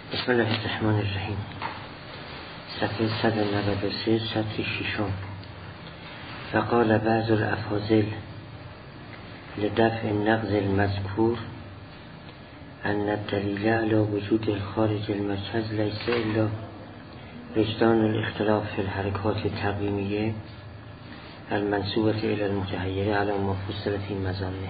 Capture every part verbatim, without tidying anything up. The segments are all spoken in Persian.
بسم الله الرحمن الرحیم. صفحه صد و نود و سه، سطر ششم. فقال بعض الافاضل لدفع النقض المذکور ان الدلیل على وجود الخارج المرکز لیس الا وجدان الاختلاف في الحرکات التقویمیه المنسوبة الى المتحیره على ما فصل فی مظانه.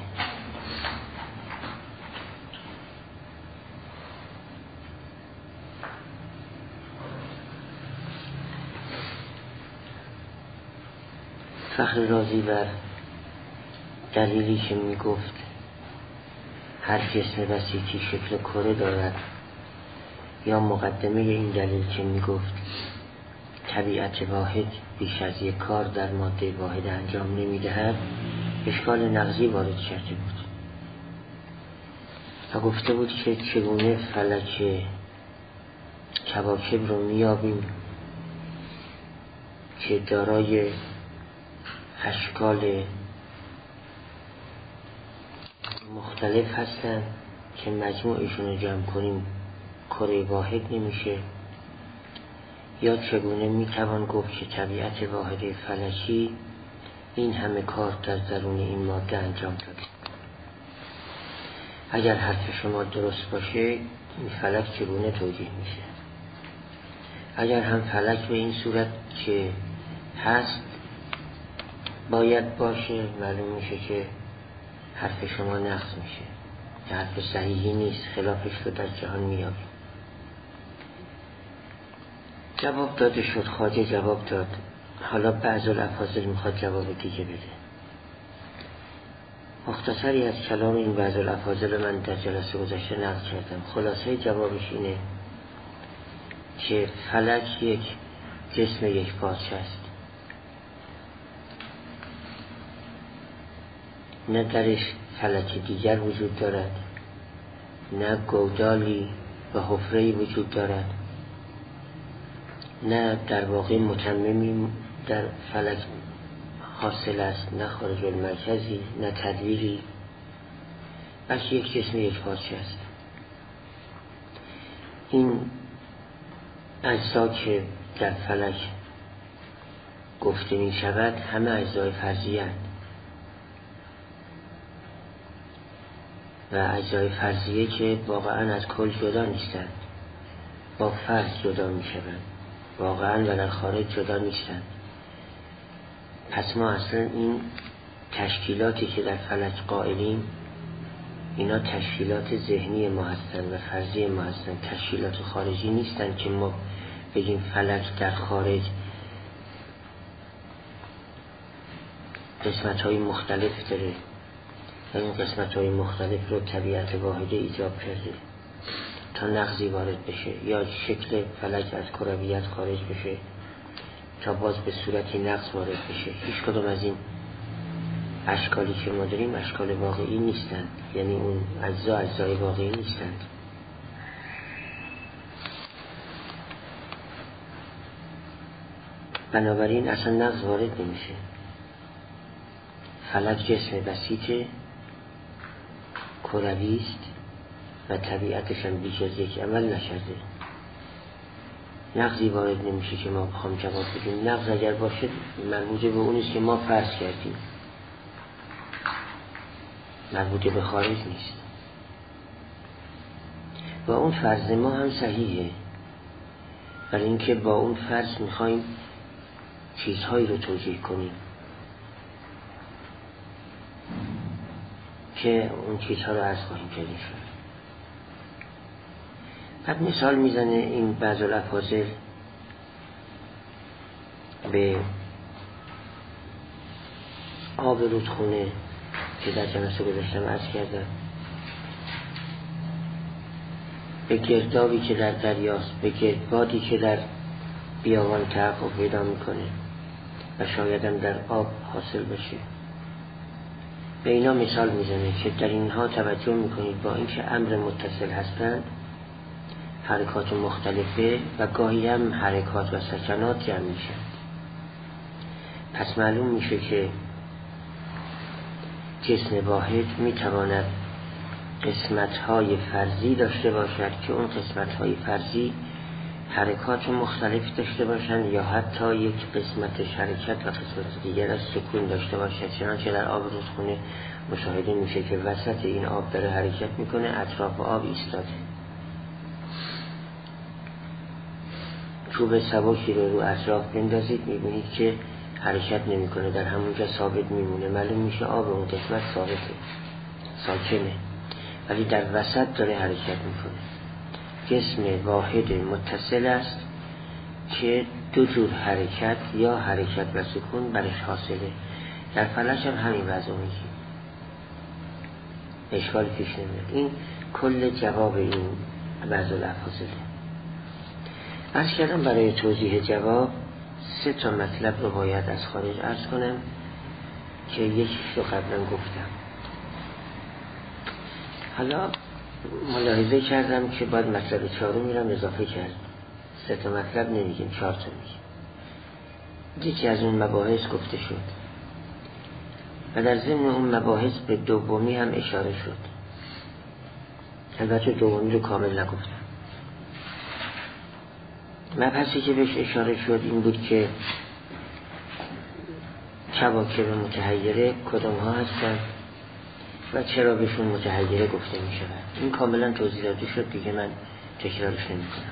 فخر رازی بر دلیلی که می گفت هر جسم بسیطی شکل کره دارد، یا مقدمه این دلیل که می گفت طبیعت واحد بیش از یک کار در ماده واحد انجام نمی دهد، اشکال نقضی وارد کرده بود و گفته بود که چگونه فلک کواکب رو می یابیم که دارای اشکال مختلف هستن که مجموعشون رو جمع کنیم کره واحد نمیشه، یا چگونه میتوان گفت که طبیعت واحد فلکی این همه کار در درون این ماده انجام داده. اگر حرف شما درست باشه این فلک چگونه توجیه میشه؟ اگر هم فلک به این صورت که هست باید باشه، معلوم میشه که حرف شما نقض میشه، که حرف صحیحی نیست، خلافش رو در جهان میابیم. جواب داده شد، خواجه جواب داد. حالا بعض الافاضل میخواد جواب دیگه بده. مختصری از کلام این بعض الافاضل من در جلسه گذشته نقل کردم. خلاصه جوابش اینه که فلک یک جسم یک پارچه است، نه درش فلک دیگر وجود دارد، نه گودالی و حفره‌ای وجود دارد، نه در واقع متممی در فلک حاصل است، نه خارج المرکزی، نه تدویری، بلکه یک جسم یک پارچه است. این اجزا که در فلک گفته می شود همه اجزای فرضیه اند و اجزای فرضیه که واقعا از کل جدا نیستند، با فرض جدا می شوند، واقعا و در خارج جدا نیستند. پس ما اصلا این تشکیلاتی که در فلک قائلیم اینا تشکیلات ذهنی ما هستند و فرضی ما هستند، تشکیلات خارجی نیستند که ما بگیم فلک در خارج قسمت های مختلف داره و این قسمت های مختلف رو طبیعت واحده ایجاب کرده تا نقضی وارد بشه، یا شکل فلک از کرویت خارج بشه تا باز به صورتی نقض وارد بشه. هیچ کدوم از این اشکالی که ما داریم اشکال واقعی نیستند، یعنی اون اجزا اجزای واقعی نیستند. بنابراین اصلا نقض وارد نمیشه. فلک جسم بسیطه، کروی است و طبیعتش هم بیش از یک عمل نشده. نقضی وارد نمیشه که ما بخوام جواب بدیم. نقض اگر باشه مربوطه به اونیست که ما فرض کردیم، مربوطه به خارج نیست و اون فرض ما هم صحیحه، برای اینکه با اون فرض میخوایم چیزهایی رو توجیه کنیم که اون چیزها رو عرض خواهیم کردیم. بعد مثال میزنه این بعض الافاضل به آب رودخونه که در جلسه گذشتم عرض کردم، به گردابی که در دریاست، به گردبادی که در بیابان تحقق پیدا میکنه و شاید هم در آب حاصل بشه. به اینا مثال میزنه که در اینها توجه میکنید با اینکه امر متصل هستند، حرکات مختلفه و گاهی هم حرکات و سکنات جمع میشن. پس معلوم میشه که جسم واحد میتواند قسمت‌های فرضی داشته باشد که اون قسمت‌های فرضی حرکات مختلف داشته باشند یا حتی یک قسمت حرکت و قسمت دیگر از سکون داشته باشد. چنانچه در آب رودخانه مشاهده میشه که وسط این آب داره حرکت میکنه، اطراف آب ایستاده. چوب سبکی رو رو اطراف بندازید میبینید که حرکت نمیکنه، در همونجا ثابت میمونه. معلوم میشه آب اون قسمت ثابته، ساکنه، ولی در وسط داره حرکت میکنه. جسم واحد متصل است که دو جور حرکت یا حرکت و سکون برش حاصله. در فلک هم همین وضع میگیم، اشکال پیش نمیاد. این کل جواب این وضع الافاضله. عرض کردم برای توضیح جواب سه تا مطلب رو باید از خارج عرض کنم که یکیش رو قبلا گفتم. حالا ملاحظه کردم که باید مطلب چهارم میرم اضافه کرد. سه تا مطلب نمیگیم، چهار تا میگیم. یکی از اون مباحث گفته شد و در ضمن اون مباحث به دومی هم اشاره شد. البته دومی رو کامل نگفتم. مبحثی که بهش اشاره شد این بود که کواکب متحیره کدام ها هستن و چرا بهشون متحیره گفته می شود. این کاملا توضیح داده شد، دیگه من تکرارش نمی کنم.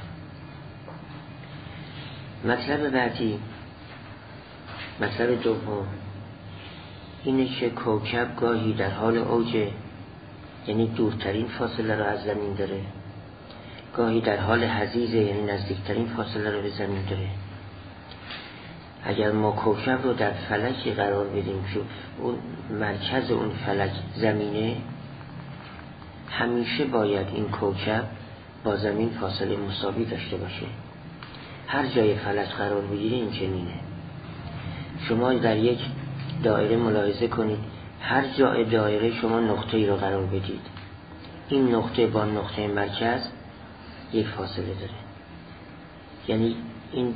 مطلب بعدی، مطلب دوم اینه که کوکب گاهی در حال اوج، یعنی دورترین فاصله رو از زمین داره، گاهی در حال حضیض، یعنی نزدیکترین فاصله رو به زمین داره. اگر ما کوکب رو در فلکی قرار بدیم که اون مرکز اون فلک زمینه، همیشه باید این کوکب با زمین فاصله مساوی داشته باشه. هر جای فلک قرار بگیره این چنینه. شما در یک دایره ملاحظه کنید، هر جای دایره شما نقطه ای رو قرار بدید، این نقطه با نقطه مرکز یک فاصله داره. یعنی این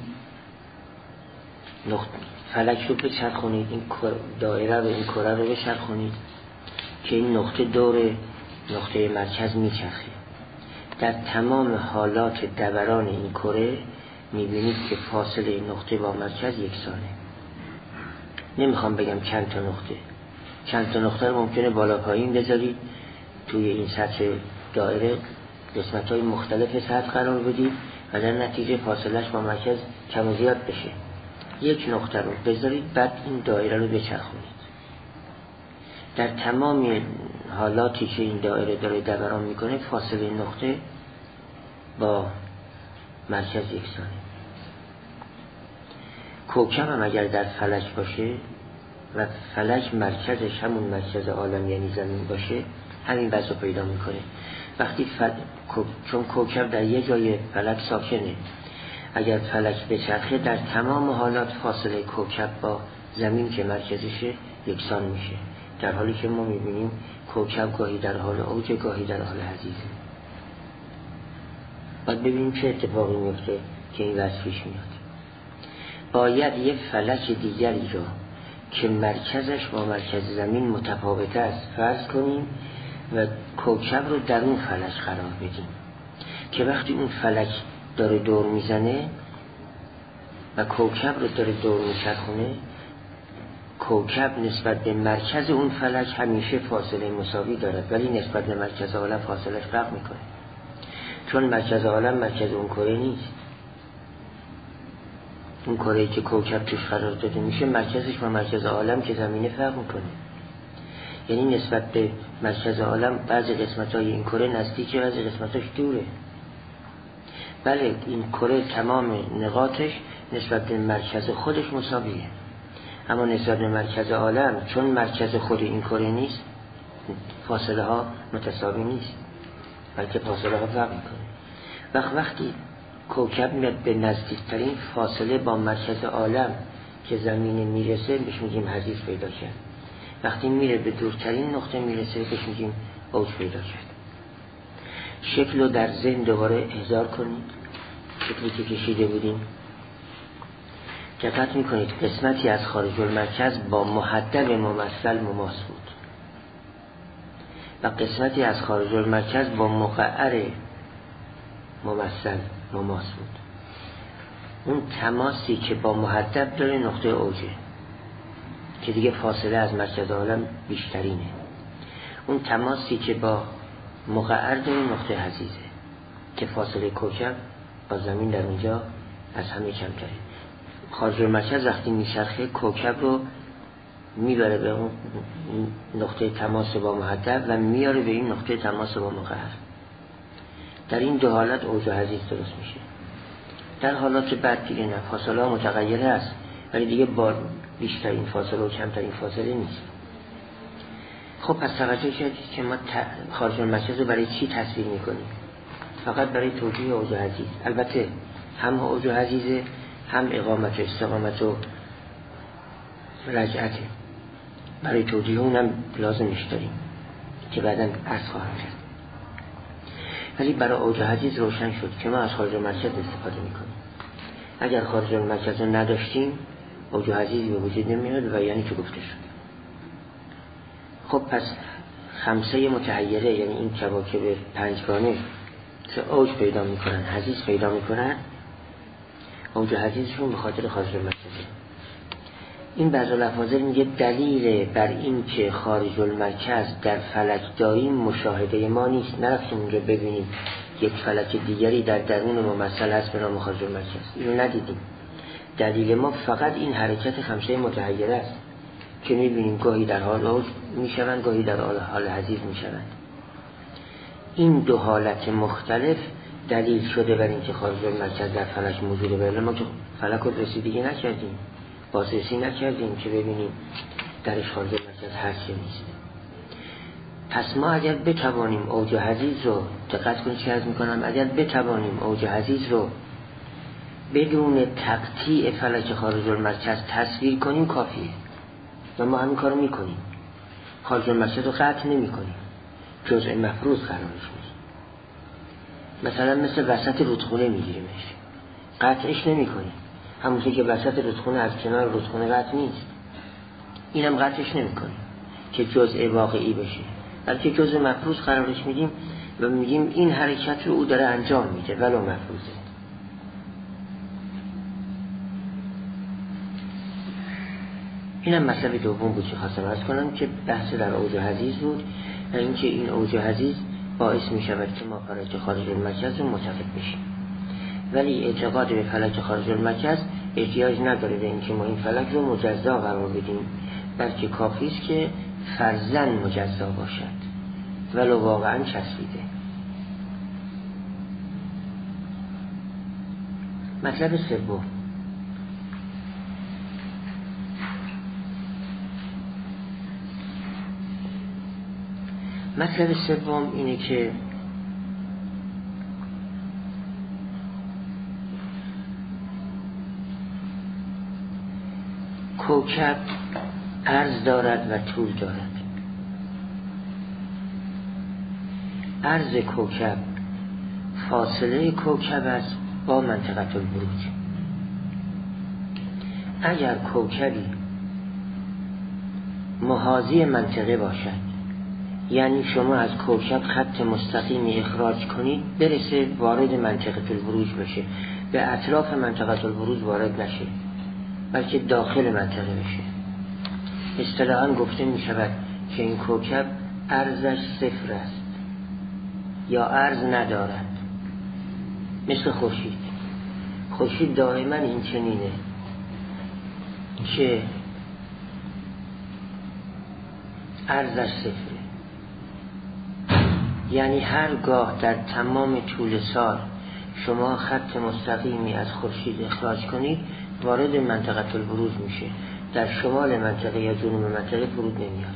نقطه فلک رو بچرخونید، این دایره رو، این کره رو بچرخونید که این نقطه دور نقطه مرکز میچرخه. در تمام حالات دوران این کره میبینید که فاصله این نقطه با مرکز یکسانه. نمیخوام بگم چند تا نقطه، چند تا نقطه رو ممکنه بالا پایین بذارید توی این سطح دایره، قسمت‌های مختلف سطح قرار بدید و در نتیجه فاصلهش با مرکز کم و زیاد بشه. یک نقطه رو بذارید، بعد این دایره رو بچرخونید. در تمام حالاتی که این دایره داره دوران میکنه فاصله نقطه با مرکز یکسانه. کوکب هم اگر در فلک باشه و فلک مرکزش همون مرکز عالم یعنی زمین باشه، همین وضع پیدا میکنه. وقتی فل... چون کوکب در یه جای فلک ساکنه، اگر فلک بچرخه در تمام حالات فاصله کوکب با زمین که مرکزشه یکسان میشه، در حالی که ما میبینیم کوکب گاهی در حال اوج، گاهی در حال حضیضه. باید ببینیم چه اتفاقی میفته که این وضع پیش میاد. باید یه فلک دیگری رو که مرکزش با مرکز زمین متفاوت است فرض کنیم و کوکب رو در اون فلک قرار بدیم که وقتی اون فلک داره دور میزنه و کوکب رو داره دور میچرخونه، کوکب نسبت به مرکز اون فلک همیشه فاصله مساوی دارد، ولی نسبت به مرکز عالم فاصلهش فرق میکنه، چون مرکز عالم مرکز اون کره نیست. اون کره‌ای که کوکب توش قرار داده میشه مرکزش با مرکز عالم که زمینه فرق میکنه. یعنی نسبت به مرکز عالم بعضی قسمت‌های این کره نزدیکه، بعضی قسمتاش دوره. بله این کره تمام نقاطش نسبت به مرکز خودش مساویه، اما نسبت به مرکز عالم چون مرکز خود این کره نیست، فاصله ها متساوی نیست، بلکه فاصله ها فرق میکنه. وقت وقتی کوکب میاد به نزدیکترین فاصله با مرکز عالم که زمینه میرسه بهش میگیم حضیض پیدا کرد. وقتی میره به دورترین نقطه میرسه بهش میگیم اوج پیدا کرد. شکل رو در ذهن دوباره احضار کنید، شکلی که کشیده بودیم. دقت میکنید قسمتی از خارج المرکز با محدب ممثل مماس بود و قسمتی از خارج المرکز با مقعر ممثل مماس بود. اون تماسی که با محدب داره نقطه اوجه که دیگه فاصله از مرکز عالم بیشترینه. اون تماسی که با مقعر داره نقطه حضیضه که فاصله کوکب با زمین در اونجا از همه کمتره. خارج المرکز وقتی میچرخه کوکب رو میبره به اون نقطه تماس با محدب و میاره به این نقطه تماس با مقعر. در این دو حالت اوج و حضیض درست میشه. در حالات بعد دیگه نه، فاصله ها متغیره است ولی دیگه با بیشترین فاصله و کمترین فاصله نیست. خب پس توجه کردید که ما خارج المرکز رو برای چی تصویر میکنیم؟ فقط برای توجیه اوج و حضیض. البته هم اوج و حضیض، هم اقامت و استقامت و رجعته. برای توجیه اونم لازمش داریم که بعداً عرض خواهم کرد. ولی برای اوج و حضیض روشن شد که ما از خارج المرکز استفاده میکنیم. اگر خارج المرکز رو نداشتیم اوج و حضیض به وجود نمیاد و یعنی که گفته شد. خب پس خمسه متحیره، یعنی این کواکب پنجگانه که اوج پیدا میکنن، حضیض پیدا میکنن، اوج و حضیضشون به خاطر خارج المرکزه. این بعض الافاضل میگه دلیل بر این که خارج المرکز در فلک داریم مشاهده ما نیست. نرفتیم اونجا ببینیم یک فلک دیگری در درون ممثل هست به نام خارج المرکز، اینو ندیدیم. دلیل ما فقط این حرکت خمسه متحیره است که میبینیم گاهی در حال اوج میشوند، گاهی در حال حضیض میشوند. این دو حالت مختلف دلیل شده بر این که خارج المرکز در فلک موجوده. ولی ما که فلک رو رسیدگی نکردیم، بازرسی نکردیم که ببینیم درش خارج المرکز هست یا نیست. پس ما اگر بتوانیم اوج و حضیض رو، دقت کنید چه عرض میکنم، اگر بتوانیم اوج و حضیض رو بدون تقطیع فلک خارج المرکز تصویر کنیم کافیه و ما همین کارو میکنیم. خارج المرکز رو قطع نمی کنیم، جزء مفروض قرارش میدیم. مثلا مثل وسط رودخونه میگیریمش، قطعش نمی کنیم. همونطور که وسط رودخونه از کنار رودخونه قطع نیست، اینم قطعش نمی کنیم که جزء واقعی بشه، بلکه جزء مفروض قرارش میدیم و میگیم این حرکت رو او داره انجام میده ولو مفروضه. اینم مطلب دوم بود که خواستم عرض کنم که بحث در اوج و حضیض بود و اینکه این اوج و حضیض باعث میشود که ما فلک خارج المرکز رو متفق بشیم. ولی اعتقاد به فلک خارج المرکز احتیاج نداره به اینکه ما این فلک رو مجزا قرار بدیم، بلکه کافی است که فرضاً مجزا باشد ولو واقعاً چسبیده. مطلب سوم، مطلب سوم اینه که کوکب عرض دارد و طول دارد. عرض کوکب فاصله کوکب است با منطقه البروج. اگر کوکبی محاذی منطقه باشد، یعنی شما از کوکب خط مستقیمی اخراج کنید برسه وارد منطقه البروج بشه، به اطراف منطقه البروج وارد نشه بلکه داخل منطقه بشه، اصطلاحاً گفته می شود که این کوکب عرضش صفر است یا عرض ندارد. مثل خورشید. خورشید دائما این چنینه که عرضش صفره، یعنی هرگاه در تمام طول سال شما خط مستقیمی از خورشید اخراج کنید وارد منطقه البروج میشه، در شمال منطقه یا جنوب منطقه فرود نمیاد.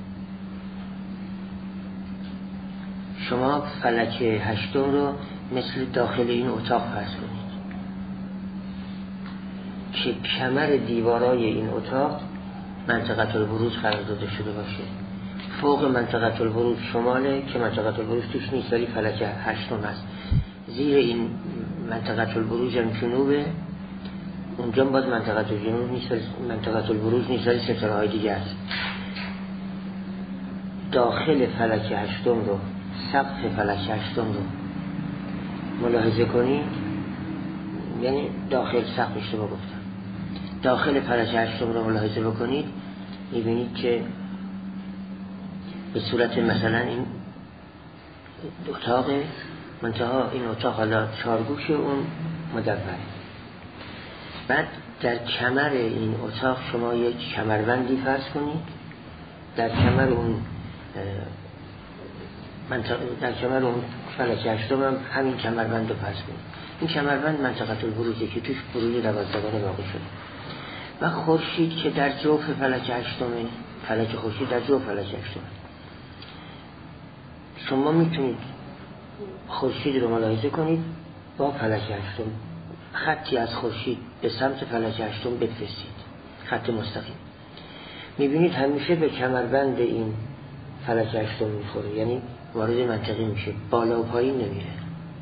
شما فلک هشتم رو مثل داخل این اتاق فرض کنید که کمر دیوارای این اتاق منطقه البروج قرار داده شده باشه. فوق منطقه البروج شماله که منطقه البروج توش نیست ولی فلک هشتم هست. زیر این منطقه البروج هم جنوبه، اونجا باز منطقه الجنوب نیست، منطقه البروج نیست ولی ستاره های دیگه است. داخل فلک هشتم رو، سقف فلک هشتم رو ملاحظه کنید، یعنی داخل سقف اشتباه گفتم، داخل فلک هشتم رو ملاحظه بکنید، میبینید که به صورت مثلا این اتاق منتها این اتاق حالا چارگوش اون مدور، بعد در کمر این اتاق شما یک کمربندی فرض کنید، در کمر اون منطقه، در کمر اون فلک هشتم هم همین کمربند رو فرض کنید. این کمربند منطقه البروجه که توش بروج دوازدگانه واقع شده و خورشید که در جوف فلک هشتمه، فلک خورشید در جوف فلک هشتمه. شما میتونید خورشید رو ملاحظه کنید با فلک هشتم، خطی از خورشید به سمت فلک هشتم بفرستید، خط مستقیم. میبینید همیشه به کمربند این فلک هشتم میخوره، یعنی وارد منطقه میشه، بالا و پایین نمیره.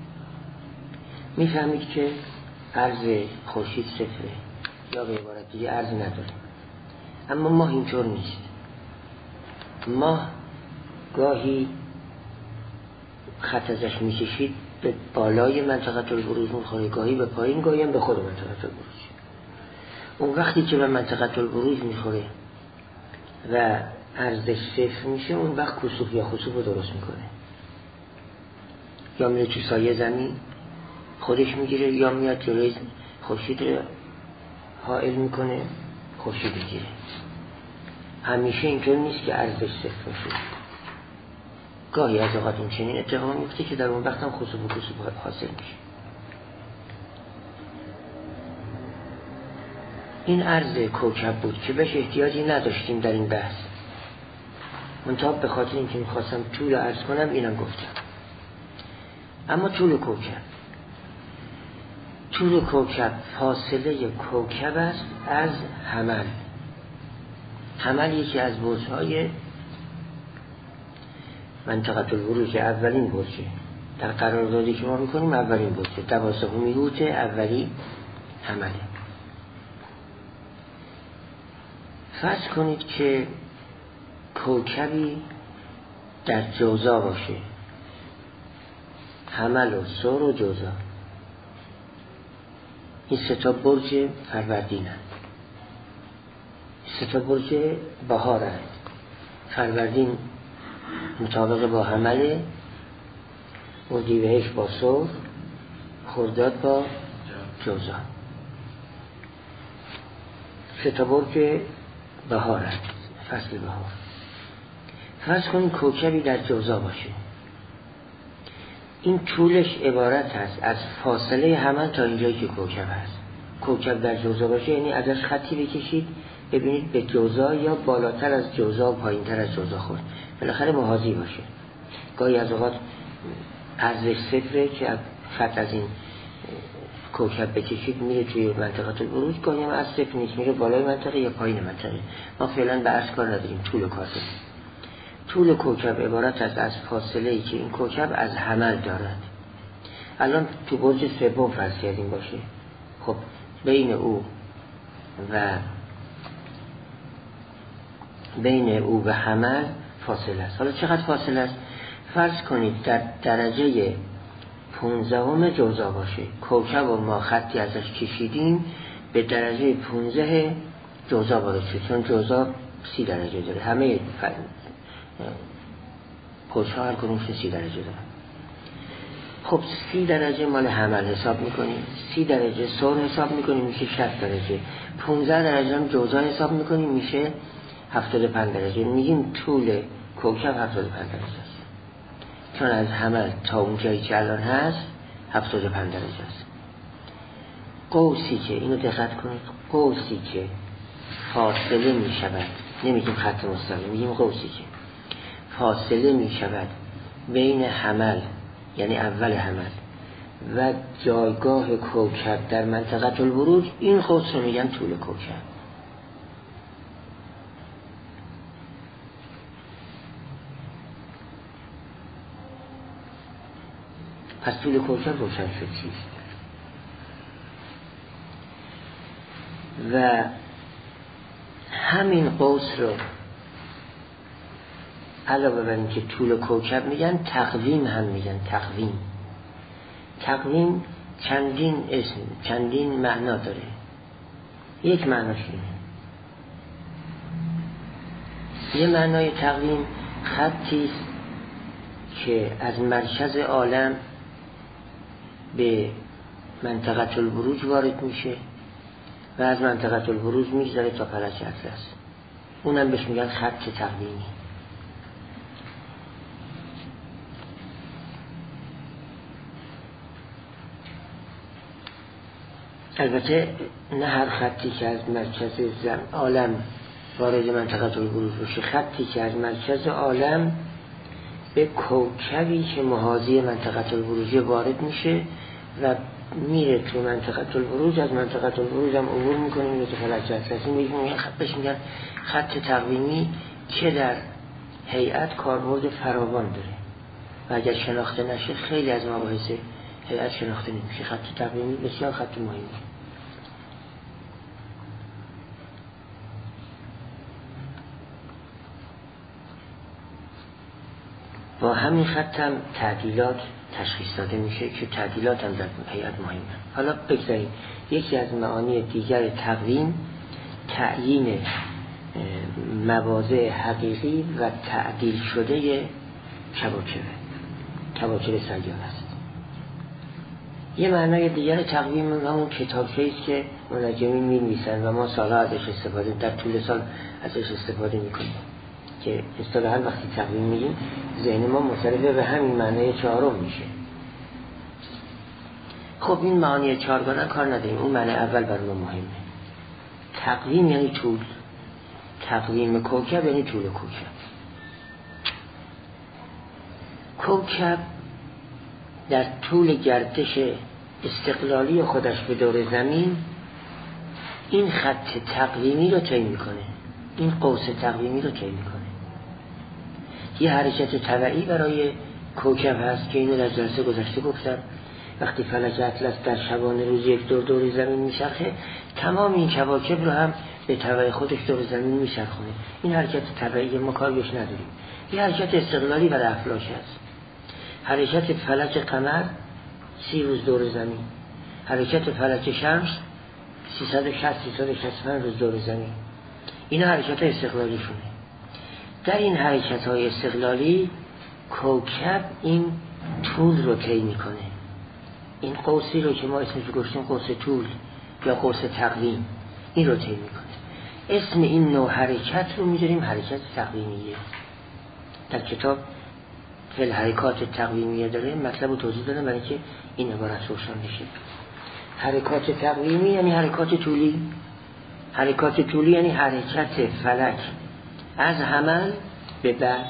میفهمید که عرض خورشید صفره، یا به عبارت دیگه عرض نداره. اما ماه اینطور نیست. ماه گاهی خط ازش میکشید به بالای منطقه البروج میخوره، گاهی به پایین، گاهی هم به خود منطقه البروج. اون وقتی که به منطقه البروج میخوره و عرضش صفر میشه، اون وقت کسوف یا خسوف رو درست میکنه، یا میره تو سایه زمین خودش میگیره، یا میاد جلوی خورشید رو حائل میکنه، خورشید میگیره. همیشه اینطور نیست که عرضش صفر میشه، گاهی از اوقات این چنین اتفاق میفته که در اون وقت هم خسوف و کسوف حاصل میشه. این عرض کوکب بود که بهش احتیاجی نداشتیم در این بحث، منتها به خاطر اینکه میخواستم طول عرض کنم اینم گفتم. اما طول کوکب، طول کوکب فاصله کوکب است از حمل. حمل یکی از برج‌های منطقه البروج، اولین برجه در قراردادی که ما میکنیم، اولین برجه، دوازدهمین روت اولی حمله. فرض کنید که کوکبی در جوزا باشه، حمل و ثور و جوزا، این سه تا برج فروردین هست، سه تا برج بهار هست. فروردین مطابق با حمل، اردیبهشت با ثور، خرداد با جوزا، سه تا برج بهار هست، فصل بهار. فرض کنید کوکبی در جوزا باشه، این طولش عبارت هست از فاصله حمل تا اینجایی که کوکب هست. کوکب در جوزا باشه یعنی ازش خطی بکشید، ببینید به جوزا یا بالاتر از جوزا و پایین تر از جوزا خورد، بالاخره محاذی باشه. گاهی از اوقات عرضش صفره که خط از این کوکب بکشید میره توی منطقه البروج، گاهی هم از صفر نیست، میره بالای منطقه یا پایین منطقه. ما فعلا به عرض کار نداریم، طول کار داریم. طول کوکب عبارت است از فاصله ای که این کوکب از حمل دارد. الان تو برج سوم فرض کردیم باشه، خب بین او و بین او و حمل فاصله است. حالا چقدر فاصله است؟ فرض کنید در درجه پونزدهم جوزا باشه، کوکب و ما خطی ازش کشیدیم به درجه پونزده جوزا وارد شد، چون جوزا سی درجه داره، همه برج‌ها هر کدومشون سی درجه داره. خب سی درجه مال حمل حساب میکنیم، سی درجه ثور حساب میکنیم میشه شصت درجه، پانزده درجه هم جوزا حساب میکنیم میشه هفتاد و پنج درجه. میگیم طول کوکب هفتاد و پنج درجه است، چون از حمل تا اون جایی که الان هست هفتاد و پنج درجه است. قوسی که، اینو دقت کنید، قوسی که فاصله میشود، نمیگیم خط مستقیم، میگیم قوسی که فاصله میشود بین حمل، یعنی اول حمل، و جایگاه کوکب در منطقه البروج، این قوس رو میگن طول کوکب. پس طول کوکب روشن شد چیست. و همین قوس رو علاوه بر اینکه طول کوکب میگن، تقویم هم میگن. تقویم تقویم چندین اسم، چندین معنا داره. یک معناش اینه، یه معنای تقویم خطی است که از مرکز عالم به منطقه البروج وارد میشه و از منطقه البروج میگذره تا فلک اطلس. اونم بهش میگن خط تقویمی. البته نه هر خطی که از مرکز عالم وارد منطقه البروج بشه، خطی که از مرکز عالم به کوکبی که محاذی منطقه البروج وارد میشه و میره تو منطقه البروج، از منطقه البروج هم عبور میکنه میره تو فلک اطلس. میگن خط بهش میگن خط تقویمی که در هیئت کاربرد فراوان داره و اگر شناخته نشه خیلی از مباحث هیئت شناخته نمیشه. خط تقویمی بسیار خط مهمی. با همین خط هم تعدیلات تشخیص داده میشه که تعدیلات هم در هیئت مهمه. حالا بگذاریم یکی از معانی دیگر تقویم تعیین مواضع حقیقی و تعدیل شده کواکب کواکب سیاره است. یه معنای دیگر تقویم همون کتابچه‌ای است که منجمین می‌نویسن و ما سالها ازش استفاده در طول سال ازش استفاده می‌کنیم که اصطلاحاً وقتی تقویم میگیم ذهن ما منصرف به همین معنای چهارم میشه. خب این معانی چهارگانه کار نداریم، اون معنی اول برای ما مهمه. تقویم یعنی طول. تقویم کوکب یعنی طول کوکب. کوکب در طول گردش استقلالی خودش به دور زمین این خط تقویمی رو طی میکنه، این قوس تقویمی رو طی میکنه. یه حرکت طبیعی برای کوکب هست که اینو در جلسه گذشته گفتم. وقتی فلک اطلس در شبانه روز یک دور دور زمین میچرخه، تمام این کواکب رو هم به تبع خودش دور زمین میچرخونه. این حرکت طبیعی ما کار بهش نداریم. یه حرکت استقلالی برای افلاک هست. حرکت فلک قمر سی روز دور زمین، حرکت فلک شمس سیصد و شصت سیصد و شصت و پنج روز دور زمین. اینا حرکت استقلالی شونه. در این حرکت های استقلالی کوکب این طول رو طی میکنه. این قوسی رو که ما اسمش رو گفتیم قوس طول یا قوس تقویم، این رو طی میکنه. اسم این نوع حرکت رو میذاریم حرکت تقویمیه. در کتاب فل حرکات تقویمیه داره مطلب رو توضیح دادم برای که این عبارت روشن بشه. حرکات تقویمی یعنی حرکات طولی. حرکات طولی یعنی حرکت فلک از حمل به بعد،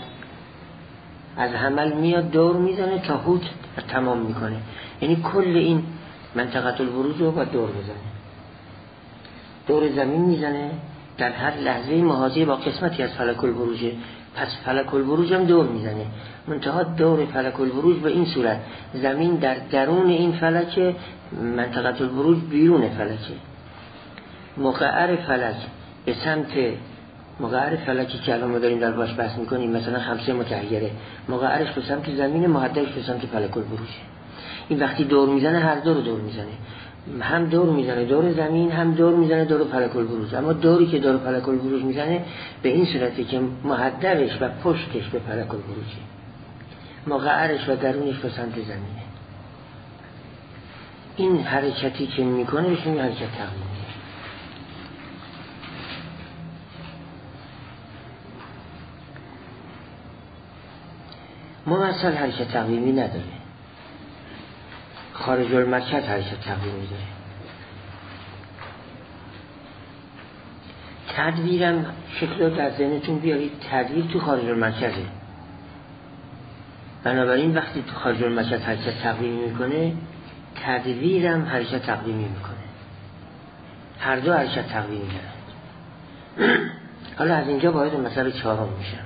از حمل میاد دور میزنه تا حوت تمام میکنه. یعنی کل این منطقه البروج رو باید دور بزنه، دور زمین میزنه در هر لحظه محاذی با قسمتی از فلک البروج. پس فلک البروج هم دور میزنه، منتها دور فلک البروج به این صورت زمین در درون این فلک، منطقه البروج بیرون فلکه. مقعر فلک به سمت مقعر فلکی که الان ما داریم در باش بحث میکنیم، مثلا خمسه متحیره، مقعرش به سمت زمین، محددش به سمت فلک البروج. این وقتی دور میزنه هر دور دور میزنه، هم دور میزنه دور زمین، هم دور میزنه دور فلک البروج. اما دوری که دور فلک البروج میزنه به این صورتی که محدبش و پشتش به فلک البروجه، مقعرش و درونش به سمت زمینه. این حرکتی که میکنه بهش میگن حرکت تقویمی. ممثل حرکت تقویمی نداره، خارج المرکز حرکت تقویمی داره. تدویرم شکل در ذهنتون بیارید، تدویر تو خارج المرکزه. بنابراین وقتی تو خارج المرکز حرکت تقویمی میکنه، تدویرم حرکت تقویمی میکنه. هر دو حرکت تقویمی دارند. حالا از اینجا وارد مسئله چهارم میشم.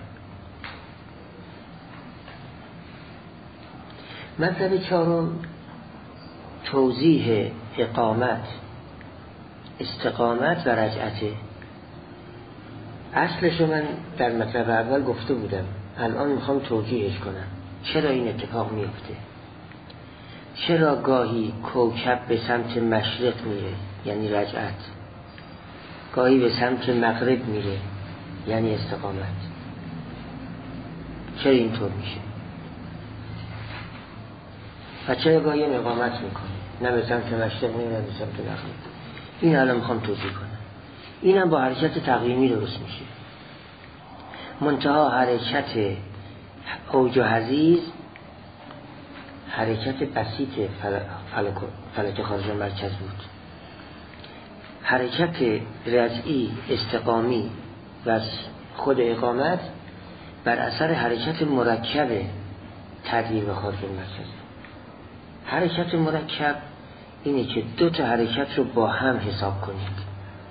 مطلب چهارم توضیح اقامت، استقامت و رجعته. اصلش من در مطلب اول گفته بودم الان میخوام توجیهش کنم چرا این اتفاق میفته. چرا گاهی کوکب به سمت مشرق میره یعنی رجعت، گاهی به سمت مغرب میره یعنی استقامت؟ چرا اینطور میشه؟ و چرا گاهی اقامت میکنه، نه به سمت مشرق میره نه به سمت مغرب؟ این الان میخوام توضیح کنم. اینم با حرکت تقویمی درست میشه. منتها حرکت اوج و حضیض حرکت بسیط فلک, فلک خارج مرکز بود. حرکت رجعی استقامی و خود اقامت بر اثر حرکت مرکب تدویر و خارج مرکز. حرکت مرکب اینه که دو تا حرکت رو با هم حساب کنید.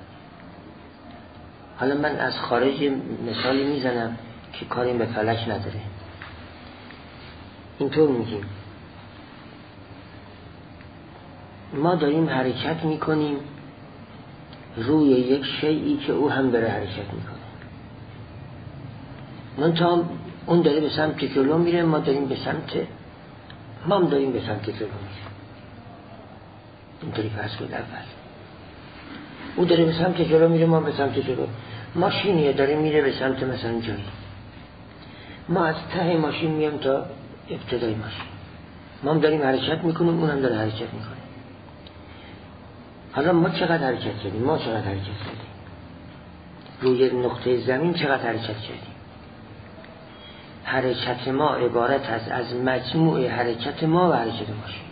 حالا من از خارج مثالی میزنم که کاری به فلک نداره. اینطور میگیم ما داریم حرکت میکنیم روی یک شیئی که او هم داره حرکت میکنه. من تا اون داره به سمت جلو میره، ما داریم به سمت ما هم داریم به سمت جلو میره. اینطوری فرض کنید اول او داره به سمت جلو میره، ما به سمت جلو. ماشینیه داره میره به سمت مثلا جایی، ما از ته ماشین میام تا ابتدای ماشین، ما هم داریم حرکت میکنیم، اون هم داره حرکت میکنه. حالا ما چقدر حرکت کردیم؟ ما چقدر حرکت کردیم؟ روی نقطه زمین چقدر حرکت کردیم؟ حرکت ما عبارت است از مجموع حرکت ما و حرکت ماشین.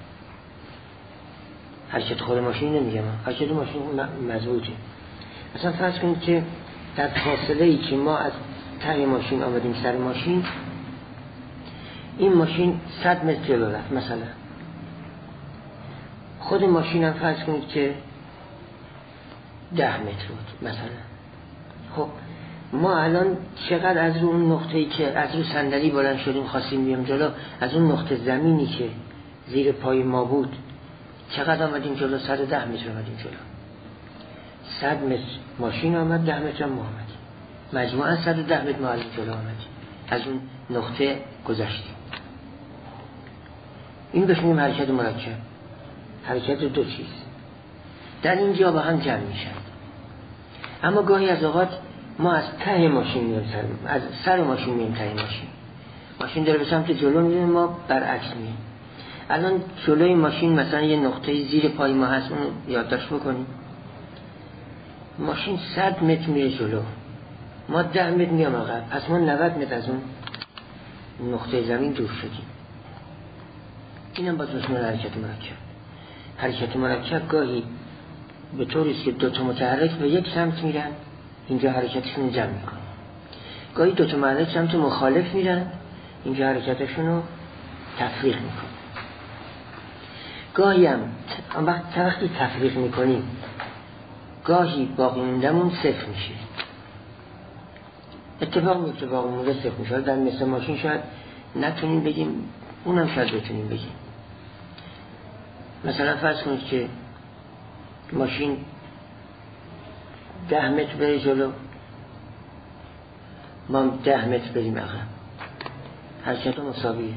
حرکت خود ماشین نمیگم، حرکت ماشین مضبوطه. مثلا فرض کنید که در فاصله ای که ما از ته ماشین آمدیم سر ماشین، این ماشین صد متر جلو رفت مثلا. خود ماشین هم فرض کنید که ده متر بود مثلا. خب ما الان چقدر از رو اون نقطه‌ای که از رو صندلی بلند شدیم خواستیم بیام جلو، از اون نقطه زمینی که زیر پای ما بود چقدر آمدیم جلو؟ صد و ده متر آمدیم جلو. صد متر ماشین آمد، ده متر هم ما آمدیم، مجموعاً صد و ده متر ما از جلو آمدیم، از اون نقطه گذشتیم. این بهش میگیم حرکت مرکب، حرکت دو چیز در اینجا با هم جمع میشن. اما گاهی از اوقات ما از ته ماشین میام سر، از سر ماشین میام ته ماشین، ماشین داره به سمت جلو میره، ما برعکس میام. الان جلوی ماشین مثلا یه نقطه زیر پای ما هست، اون یادداشت بکنیم. ماشین صد متر میره جلو، ما ده متر میام عقب، پس ما نود متر از اون نقطه زمین دور شدیم. اینم باز اسمش حرکت مرکب. حرکت مرکب گاهی به طوری است که دو تا متحرک به یک سمت میرن، اینجا حرکتشون جمع میکنن. گاهی دو تا متحرک سمت مخالف میرن، اینجا حرکتشون رو تفریق میکنن. گاهی هم وقتی تفریق میکنیم گاهی باقی موندمون صفر میشه. اتفاق میفته باقی مونده صفر میشه. در مثل ماشین شاید نتونیم بگیم، اونم شاید بتونیم بگیم. مثلا فرض کنید که ماشین ده متر بره جلو، ما ده متر بریم عقب، حرکت مساویه.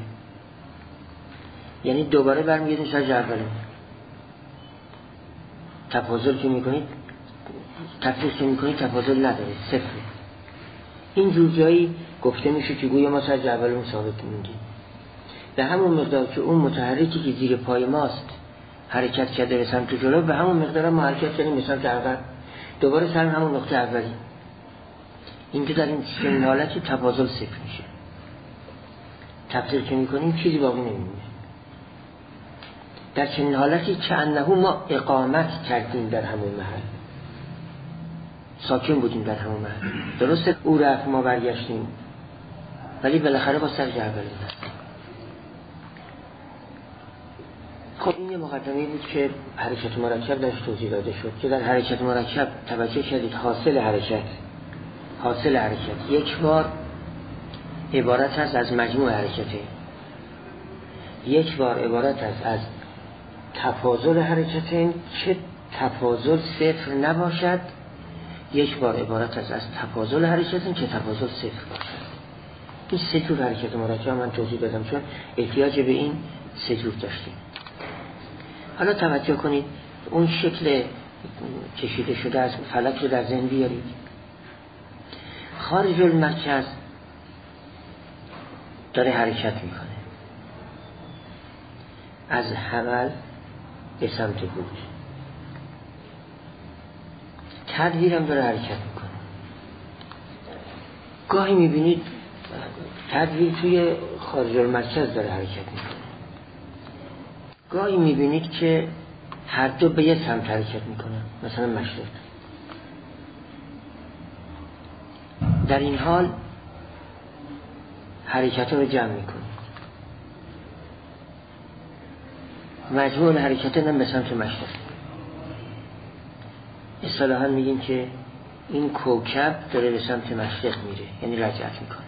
یعنی دوباره برمیگردیم سر جا اوله. تفاضل که میکنید، تفریق که میکنید تفاضل نداره، صفره. این جور جایی گفته میشه که گویا ما سر جا اولمون ثابت موندیم. به همون مقدار که اون متحرکی که زیر پای ماست حرکت کرده به سمت جلو، به همون مقدار ما حرکت کردیم به سمت عقب، دوباره سر همون نقطه اولی. اینجا در این چنین حالتی تفاضل صفر میشه. تفسیر که میکنیم چیزی باقی نمیمونه. در چنین حالتی که انه ما اقامت کردیم در همون محل، ساکن بودیم در همون محل. درسته او رفت ما برگشتیم، ولی بالاخره با سر جعبه رسید. خب این یه مقدمه بود که حرکت مرکب درش توضیح داده شد که در حرکت مرکب توجه کردید حاصل حرکت حاصل حرکت یک بار عبارت هست از مجموع حرکته، یک بار عبارت هست از تفاضل حرکتین که تفاضل صفر نباشد، یک بار عبارت هست از تفاضل حرکتین که تفاضل صفر باشد. این سه جور حرکت مرکب من توضیح دادم چون احتیاج به این سه جور داشتیم. حالا توجه کنید اون شکل کشیده شده از فلک رو در ذهن بیارید. خارج المرکز داره حرکت میکنه از حمل به سمت بود، تدویر هم داره حرکت میکنه. گاهی میبینید تدویر توی خارج المرکز داره حرکت میکنه، گاهی میبینید که هر دو به یه سمت حرکت میکنن، مثلا مشرق. در این حال حرکت رو جمع میکنه، مجموع حرکت هم به سمت مشرق. اصطلاحاً میگیم که این کوکب داره به سمت مشرق میره، یعنی رجعت میکنه.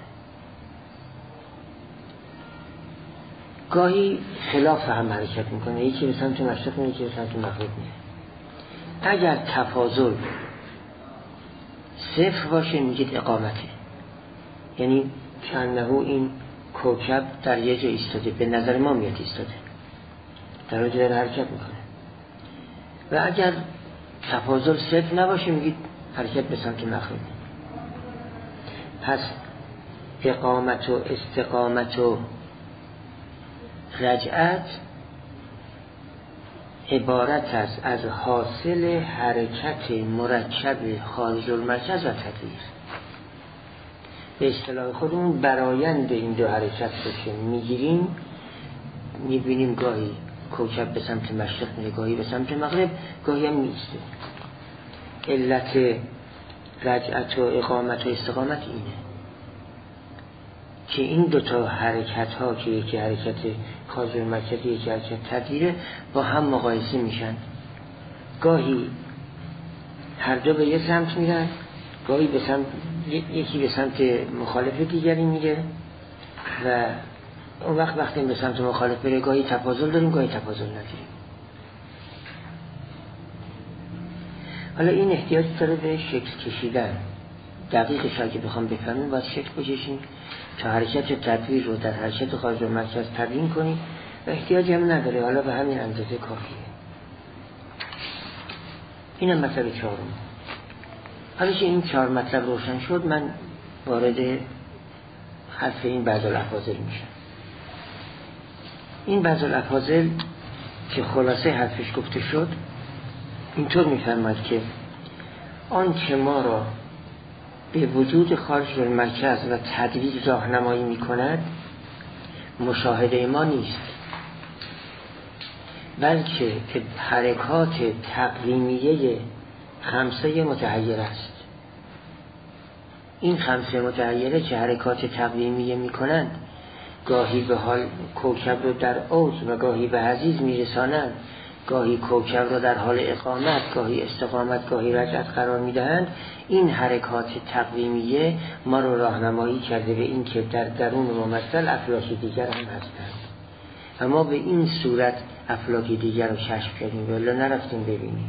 گاهی خلاف هم حرکت میکنه، یکی به سمت مشرق میره، یکی به سمت مغرب میره. اگر تفاضل صفر باشه میگید اقامته، یعنی کانه این کوکب در یه جا ایستاده، به نظر ما میاد ایستاده، در اونجا داره حرکت میکنه. و اگر تفاضل صفر نباشه میگید حرکت به سمت مغرب. پس اقامت و استقامت و رجعت عبارت است از حاصل حرکت مرکب خارج المرکز و تدویر. به اصطلاح خودمون برآیند این دو حرکت رو که میگیریم، میبینیم گاهی کوکب به سمت مشرق میره، گاهی به سمت مغرب، گاهی هم میسته. علت رجعت و اقامت و استقامت اینه که این دوتا حرکت ها که یکی حرکت خارج المرکز یکی حرکت تدویره با هم مقایسه میشن. گاهی هر دو به یه سمت میرن، گاهی به سمت یکی به سمت مخالف دیگری میره و اون وقت وقتی به سمت مخالف بره گاهی تفاضل داریم گاهی تفاضل نداریم. حالا این احتیاج داره به شکل کشیدن. دقیقش اگه بخوام بفهمیم باید شکل بکشیم تا حرکت تدویر رو در حرکت خارج المرکز تبیین کنیم و احتیاج هم نداره، حالا به همین اندازه کافیه. اینم مطلب چهارم. حالا که این چهار مطلب روشن شد من وارد حرف این بعض الافاضل میشم. این بعض الافاضل که خلاصه حرفش گفته شد اینطور میفرماید که آن که ما را به وجود خارج المرکز و تدویر راهنمایی میکند مشاهده ما نیست، بلکه که حرکات تقویمیه خمسه متحیر است. این خمسه متحیره که حرکات تقویمیه میکنند، گاهی به حال کوکب رو در اوج و گاهی به حضیض میرسانند، گاهی کوکب رو در حال اقامت، گاهی استقامت، گاهی رجعت قرار میدهند. این حرکات تقویمیه ما رو راهنمایی کرده به این که در درون ممثل افلاک دیگر هم هستند و ما به این صورت افلاک دیگر رو کشف کردیم ولی نرفتیم ببینیم.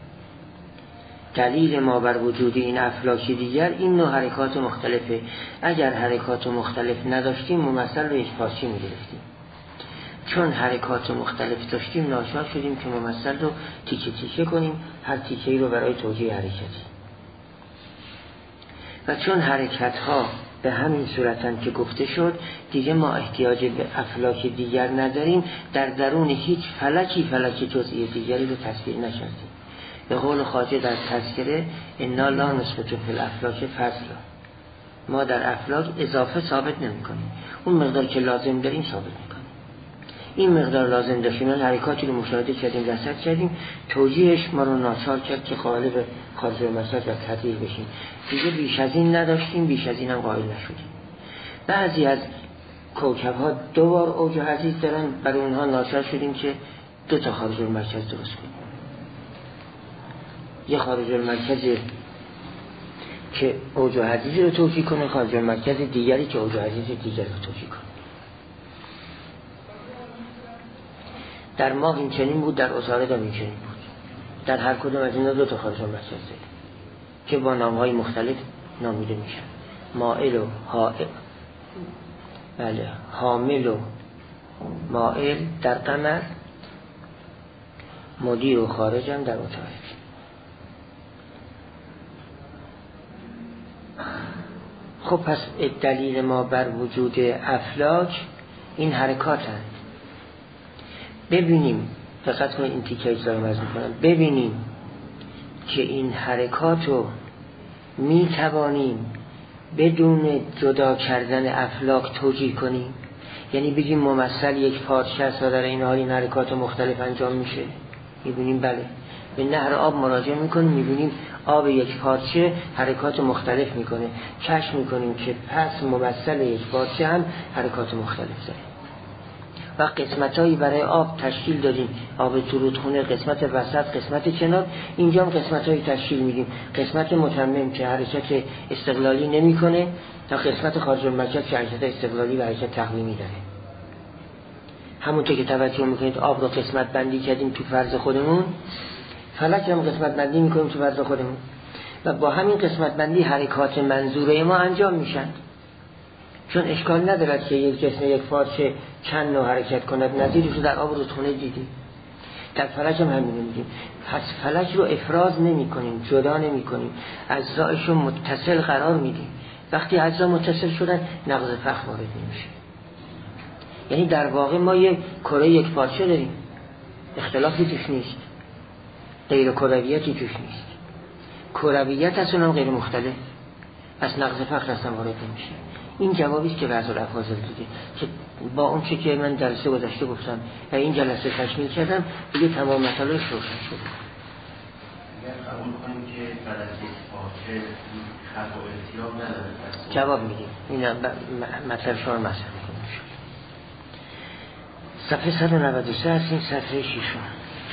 دلیل ما بر وجود این افلاک دیگر این نوع حرکات مختلفه. اگر حرکات مختلف نداشتیم ممثل رو یک پارچه میگرفتیم. چون حرکات مختلف داشتیم ناچار شدیم که ممثل رو تیکه تیکه کنیم، هر تیکه‌ای رو برای توجیه حرکتی. و چون حرکت ها به همین صورتن که گفته شد، دیگه ما احتیاج به افلاک دیگر نداریم. در درون هیچ فلکی فلکی جزئی دیگری رو تصویر نکردیم. به قول خواجه در تذکره انا لا نثبت فی الافلاک فضلا، ما در افلاک اضافه ثابت نمی کنیم، اون مقدار که لازم داریم ثابت می کنیم. این مقدار لازم داشتیم، حرکاتی رو مشاهده کردیم، رصد کردیم، توجیهش ما رو ناچار کرد که قائل به خارج المرکز و تدویر بشیم. دیگه بیش از این نداشتیم، بیش از این هم قائل نشدیم. بعضی از کوکب ها دو بار اوج و حضیض دارن، برای اونها ناچار شدیم که دو تا خارج المرکز درست کنیم. یه خارج المرکز که اوج و حضیض رو توجیه کنه، خارج المرکز دیگری که اوج و حضیض دیگر رو توجیه کنه. در ماه این چنین بود، در عطارد هم این چنین بود. در هر کدوم از اینا دو تا خارج المرکز داریم که با نامهای مختلف نامیده میشن. مائل و حائل بله حامل و مائل در قمر، مدیر و خارجم در اتاق. خب پس دلیل ما بر وجود افلاک این حرکات هست. ببینیم، دقت کنید این تیکه ایش دارم از میکنم، ببینیم که این حرکات رو می توانیم بدون جدا کردن افلاک توجیه کنیم. یعنی بگیم ممثل یک پارچه است و در این حال این حرکات مختلف انجام میشه. میبینیم بله به نهر آب مراجعه میکنیم، میبینیم آب یک پارچه حرکات مختلف میکنه، کشف میکنیم که پس ممثل یک پارچه هم حرکات مختلف داره. و قسمتایی برای آب تشکیل دادیم، آب ترودخونه، قسمت وسط، قسمت کنار. اینجا هم قسمتایی تشکیل میدیم، قسمت متمم که حرکت استقلالی نمیکنه تا قسمت خارج المرکز که حرکت استقلالی و حرکت تقویمی داره. همونطور که توجه میکنید آب رو قسمت بندی کردیم تو فرض خودمون، فلک هم قسمت بندی میکنیم تو فرض خودمون و با همین قسمت بندی حرکات منظوره ما انجام میشن. چون اشکال ندارد که یک جسم یک پارچه چند نوع حرکت کند، نظیرش رو در آب رودخانه دیدیم، در فلک هم همین میدیم. پس فلک رو افراز نمی کنیم، جدا نمی کنیم، اجزایش رو متصل قرار میدیم. وقتی اجزا متصل شدن نقض فخ وارد نمیشه. یعنی در واقع ما یک کره یک پارچه داریم، اختلافی توش نیست، غیر کرویتی توش نیست، کرویت از اونم غیر مختلف، پس نقض فخ اصلا وارد نمیشه. این جوابیست که بعض الافاضل دیده که با اون چه که من جلسه گذشته گفتم و این جلسه تشمیل کردم دیگه تمام مطالبش روشن شده. اگر قبول کنیم که فلک یک پارچه خط و التیام نداره جواب میدیم. این مطلب شما رو مطرح میکنیم. صفحه صد و نود و سه هستیم، صفحه ششم.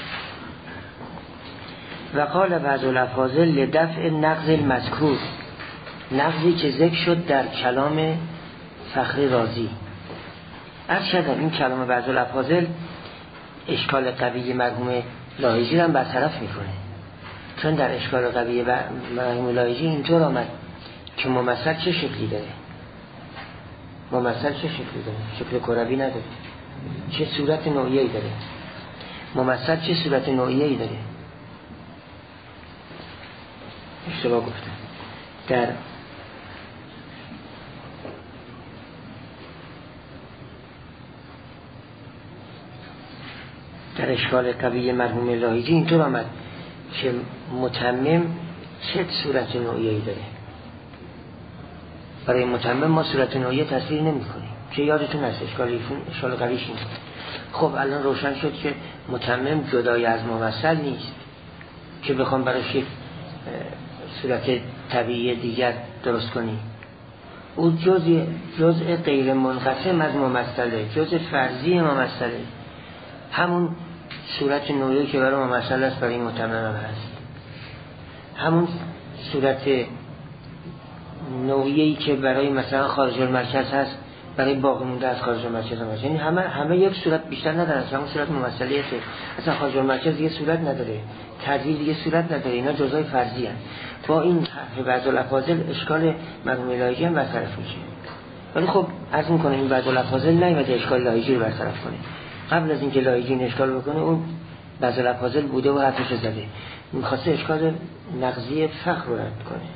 و قال بعض الافاضل لدفع نقض المذکور، نقضی که ذکر شد در کلام فخری رازی. عرض شدم این کلام بعض الافاضل اشکال قوی مرحوم لاهیجی رو برطرف میکنه، چون در اشکال قوی مرحوم لاهیجی اینطور آمد که ممثل چه شکلی داره، ممثل چه شکلی داره، شکل کروی نداره، چه صورت نوعیه‌ای داره، ممثل چه صورت نوعیه‌ای داره. اشتباه گفتم. در در اشکال قوی مرحوم لاهیجی اینطور آمد که متمم چه صورت نوعیه‌ای داره. برای متمم ما صورت نوعیه تصویر نمی کنیم که یادتون هست اشکالیشون اشکال قویش این. خب الان روشن شد که متمم جدای از ممثل نیست که بخوام براش یک صورت طبیعی دیگر درست کنیم. او جزء جزء غیر منقسم از ممثله، جزء فرضی ممثله، همون صورت نوعی که برای ممثل است برای متمم هست، همون صورت نوعی که برای مثلا خارج المرکز هست برای باقی مونده از خارج المرکز هست. یعنی همه همه یک صورت بیشتر ندارن، همون صورت ممثلیه، اصلا خارج المرکز دیگه صورت نداره، تدویر دیگه صورت نداره، اینا جزای فرضی هست. با این حرف بعض الافاضل اشکال مرحوم لاهیجی هم برطرف میشه. ولی خب عرض میکنه این بعض الافاضل نیومده اشکال لاهیجی رو برطرف کنه. قبل از اینکه لاهیجی این اشکال بکنه اون بعض الافاضل بوده و حرفش زده، میخواسته اشکال نقضی فخر رو رد کنه.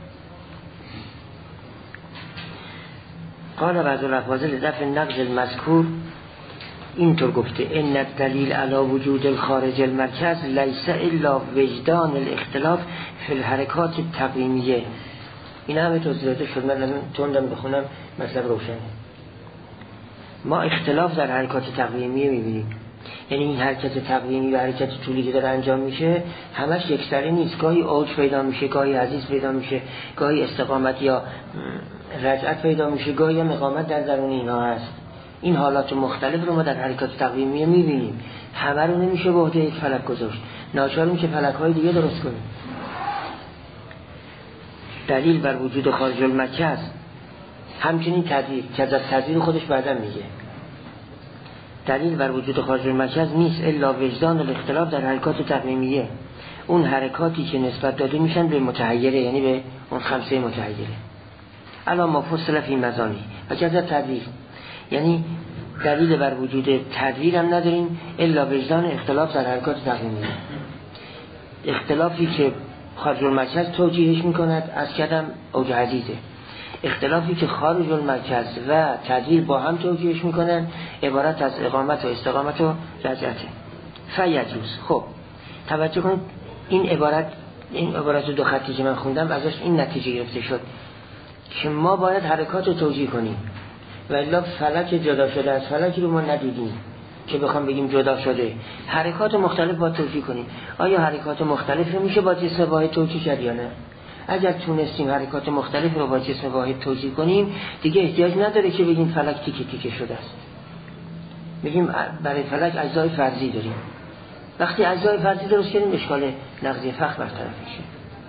قال بعض الافاضل دفع نقض المذکور اینطور گفته ان الدلیل علی وجود الخارج المرکز لیس الا وجدان الاختلاف فی الحرکات التقویمیه. این همه توضیحات شد، من تندم بخونم مطلب روشنه. ما اختلاف در حرکات تقویمیه میبینیم، یعنی این حرکت تقویمی و حرکت طولی که داره انجام میشه همش یکسره نیست، گاهی اوج پیدا میشه، گاهی عزیز پیدا میشه، گاهی استقامت یا رجعت پیدا میشه، گاهی هم اقامت در درون اینا هست. این حالات مختلف رو ما در حرکات تقویمیه میبینیم، همه رو نمیشه به عهده یک فلک گذاشت، ناچاریم که فلک های دیگه درست کنیم. دلیل بر وجود خارج المرکز همچنین تدویر که از تدویر خودش بعدا میگه دلیل بر وجود خارج المرکز نیست الا وجدان الاختلاف در حرکات تقویمیه، اون حرکاتی که نسبت داده میشن به متحیره، یعنی به اون خمسه متحیره. الا ما فصل فی مزانی و جزا تدویر، یعنی دلیل بر وجود تدویر هم نداریم الا وجدان اختلاف در حرکات تقویمی. اختلافی که خارج المرکز توجیهش میکند از کدم اوج عدیده، اختلافی که خارج المرکز و تدویر با هم توجیهش میکنن عبارت از اقامت و استقامت و رجعته. فیجوز. خب توجه کنید این عبارت، این عبارت دو خطی که من خوندم ازش این نتیجه گرفته شد که ما باید حرکات رو توجیه کنیم و الا فلک جدا شده از فلکی رو ما ندیدیم که بخوام بگیم جدا شده. حرکات مختلف باید توجیه کنیم. آیا حرکات مختلف رو میشه با جسم واحد توجیه کرد یا نه؟ اگر تونستیم حرکات مختلف رو با جسم واحد توجیه کنیم دیگه احتیاج نداره که بگیم فلک تیکه تیکه شده است. بگیم برای فلک اجزای فرضی داریم. وقتی اجزای فرضی درست کردیم اشکال نقضی فخر برطرف میشه.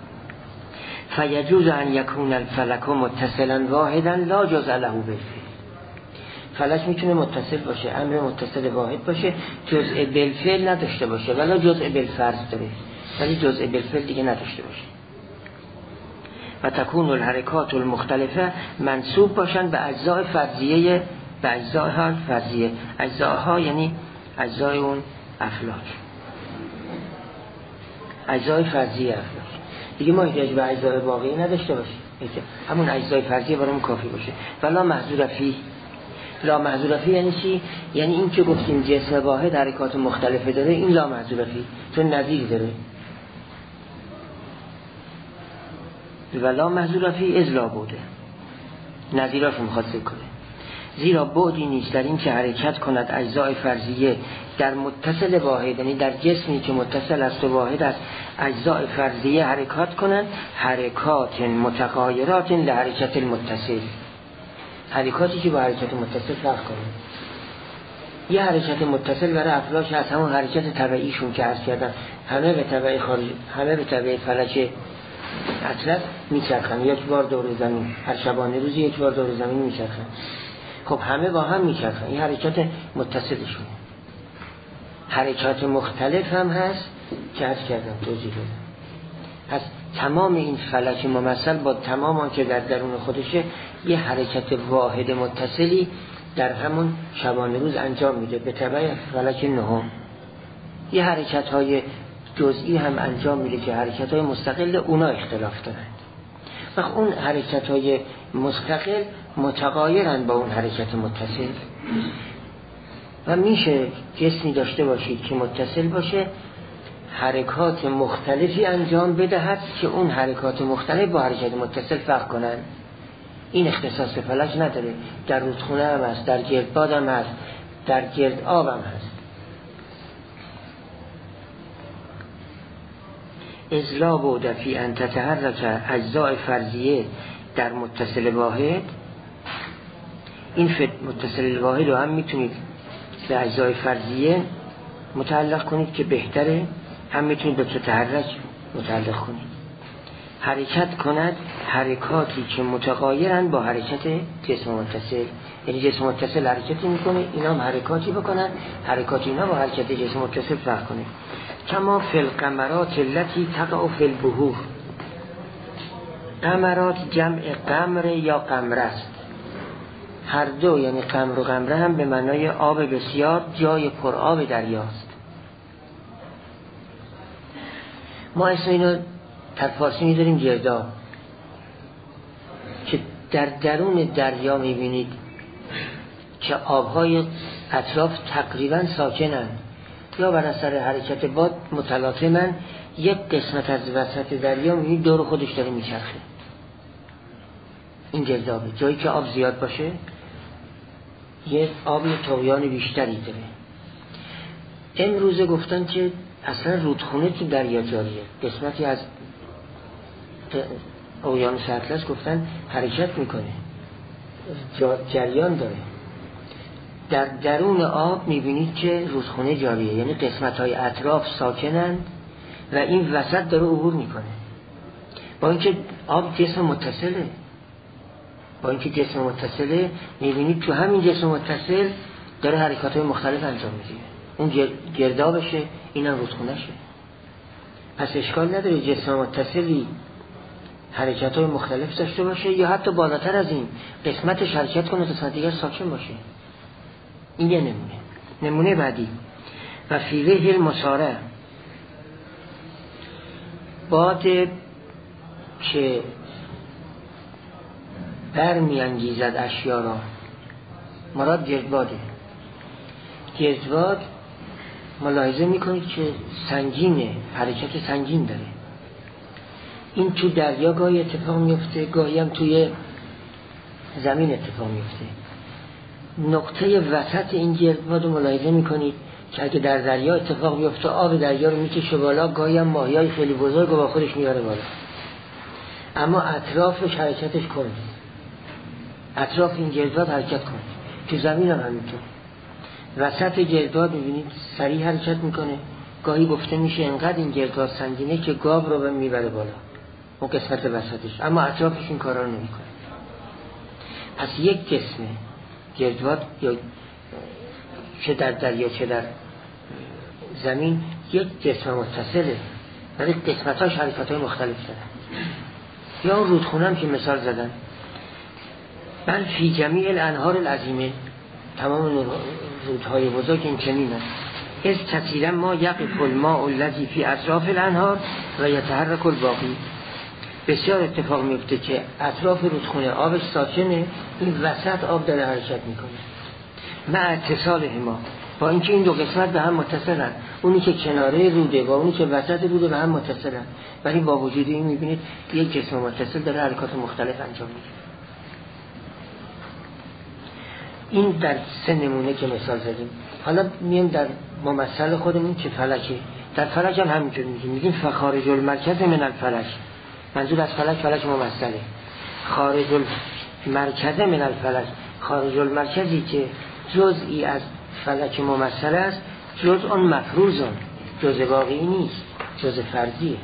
فیجوز ان یکون الفلک متصلا واحدا لا جزء له بالفعل. فلک میتونه متصل باشه، امر متصل واحد باشه، جزء بالفعل نداشته باشه، ولی جزء بالفرض داره، ولی جزء بالفعل دیگه نداشته باشه. و تکون الحرکات المختلفه منسوب باشن به اجزای فرضیه، به اجزای فرضیه. اجزاها یعنی اجزای اون افلاک، اجزای فرضیه افلاک. دیگه ما احتیاج به اجزای واقعی نداشته باشیم، همون اجزای فرضیه برامون کافی باشه. ولا محظور فیه. لا محظور فیه یعنی چی؟ یعنی این که گفتیم جسم واحد حرکات مختلفه داره، این لا محظور فیه چون نظیر داره. ولا محظور فیه از لا بوده، نظیراش میخواد ذکر کنه. زیرا بعدی نیست در این که حرکت کند اجزای فرضیه در متصل واحد، یعنی در جسمی که متصل است و واحد است اجزای فرضیه حرکات کنند حرکات متغایرات لحرکت المتصل، حرکاتی که با حرکت متصل فرق کنه. یه حرکت متصل برای افلاک هست، همون حرکت طبیعیشون که عرض کردم همه به تبع خارج، همه به تبع فلک اطلس میچرخن، یک بار دور زمین، هر شبانه روزی یک بار دور زمین میچرخن. خب همه با هم میچرخن، این حرکت متصلشونه. حرکات مختلف هم هست که عرض کردم توضیح دادم. پس تمام این فلک ممثل با تمام آن که در درون خودشه یه حرکت واحد متصلی در همون شبانه روز انجام میده به تبع فلک نهم. یه حرکت های جزئی هم انجام میده که حرکت های مستقل اونا اختلاف دارند. و اون حرکت های مستقل متغایرن با اون حرکت متصل. و میشه جسمی داشته باشید که متصل باشه حرکات مختلفی انجام بدهد که اون حرکات مختلف با حرکت متصل فرق کنن. این اختصاص فلک نداره، در رودخونه هم هست، در گردباد هم هست، در گرد آب هم هست. ازلا بوده فی ان تتحرک اجزاء فرضیه در متصل واحد. این متصل واحد رو هم میتونید به اجزای فرضیه متعلق کنید که بهتره، هم میتونید به تحرک متعلق کنید. حرکت کند حرکاتی که متغایرن با حرکت جسم متصل، یعنی جسم متصل حرکتی میکنه اینا هم حرکاتی بکنن، حرکات اینا با حرکت جسم متصل فرق کنه. کما فی القمرات التي تقع فی البحور. قمرات جمع قمر یا قمره است، هر دو یعنی قمر و قمره هم به معنای آب بسیار، جای پر آب دریاست. ما اسم اینو در فارسی می‌ذاریم گرداب، که در درون دریا می‌بینید که آب‌های اطراف تقریباً ساکنند یا بر اثر حرکت باد متلاطمن. یک قسمت از وسط دریا می‌بینید دور خودش داره میچرخه. این گردابه. جایی که آب زیاد باشه یه آب طغیان بیشتری داره. امروزه گفتن که اصلا رودخونه تو دریا جاریه، قسمتی از اقیانوس اطلس گفتن حرکت میکنه، جریان داره. در درون آب میبینید که رودخونه جاریه، یعنی قسمت های اطراف ساکنند و این وسط داره عبور میکنه. با اینکه آب جسم متصله، با اینکه جسم متصله میبینید تو همین جسم متصل داره حرکات های مختلف انجام میده. اون گردابشه، اینم رودخونه شه. پس اشکال نداره جسم متصلی حرکت های مختلف داشته باشه یا حتی بالاتر از این قسمتش حرکت کنه قسمت دیگر ساکن باشه. این یه نمونه. نمونه بعدی و فیره المساره، باد که برمی انگیزد اشیا را، مراد گردباده. گردباد ملاحظه میکنید که سنگینه، حرکت سنگین داره. این تو دریا گاهی اتفاق میفته، گاهی هم توی زمین اتفاق میفته. نقطه وسط این گردباد رو ملاحظه میکنید که اگه در دریا اتفاق بیفته آب دریا رو میکشه بالا، گاهی هم ماهیای خیلی بزرگ رو با خودش میاره بالا، اما اطرافش حرکتش کنه، اطراف این گردباد حرکت کنه. تو زمین هم همینطور، وسط گردباد میبینید سریع حرکت میکنه. گاهی گفته میشه انقدر این گردباد سنگینه که گاو رو به میبره بالا، اون قسمت وسطش، اما اطرافش این کارا رو نمیکنه. پس یک جسم گردباد یا چه در دریا چه در زمین یک جسم متصله، ولی قسمتاش حرکت‌های مختلف دارن. یا اون رودخونه هم که مثال زدن، بل فی جمیع الانهار العظیمه، تمام رودهای بزرگ این چنین است. از کثیرا ما یقف الماء الذی فی اطراف الانهار و یتحرک الباقی، بسیار اتفاق میفته که اطراف رودخونه آبش ساکنه، این وسط آب داره حرکت میکنه. مع اتصال ما، با اینکه این دو قسمت به هم متصلن، اونی که کناره روده و اونی که وسط روده به هم متصلن، ولی با وجود این میبینید یک جسم متصل داره حرکات مختلف انجام میده. این در سه نمونه که مثال زدیم. حالا میایم در ممثل خودمون که فلکه. در فلک هم همینجور میگیم، میگیم فخارج المرکز من الفلک. منظور از فلک فلک ممثله. خارج المرکز من الفلک، خارج المرکزی که جزئی از فلک ممثل است، جزء مفروضون، جزء واقعی نیست، جزء فرضیه.